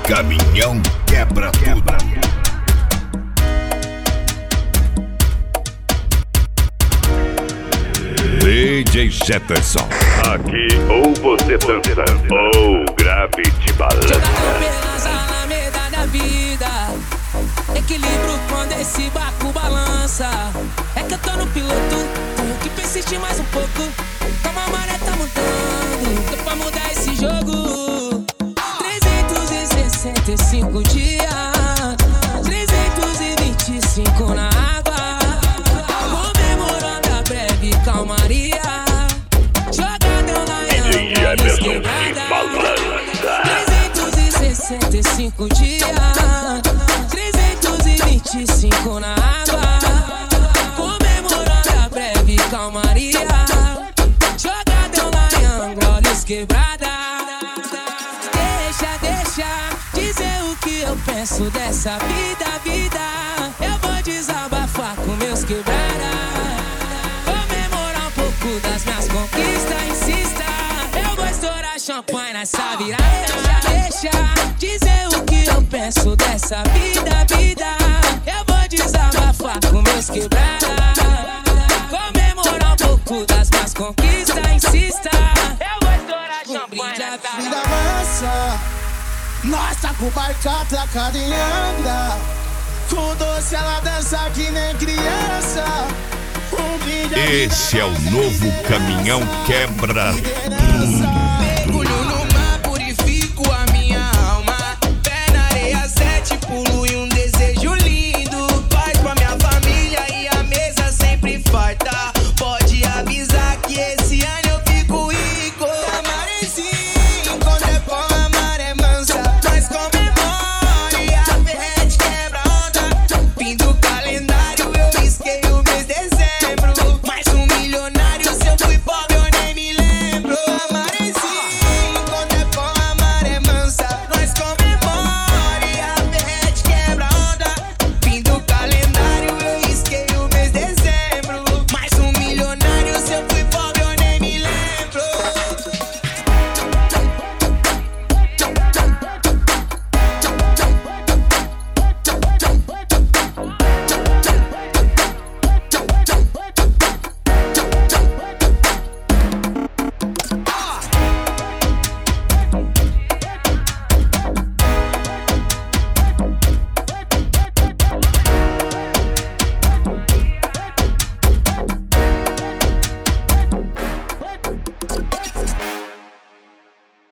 Caminhão quebra tudo. DJ Jefferson. Aqui ou você dança ou grafite balança. Jogador na medalha da vida. Equilíbrio quando esse barco balança. É que eu tô no piloto, tenho que persistir mais um pouco. Como a maré tá mudando, tô pra mudar esse jogo. 365 dias, 325 na água, comemorando a breve calmaria. Jogadão na Jefferson que balança. 365 dias, 325 na água, comemorando a breve calmaria. Jogadão na olhos quebrada. Deixa dizer o que eu penso dessa vida. Eu vou desabafar com meus quebrada. Comemorar um pouco das minhas conquistas, insista. Eu vou estourar champanhe nessa virada. Deixa dizer o que eu penso dessa vida. Eu vou desabafar com meus quebrada. Comemorar um pouco das minhas conquistas, insista. Eu vou estourar champanhe nessa vida avança. Nós tá com o barco atracado em anda. Com doce ela dança que nem criança. Esse é o novo Caminhão Quebra Tudo.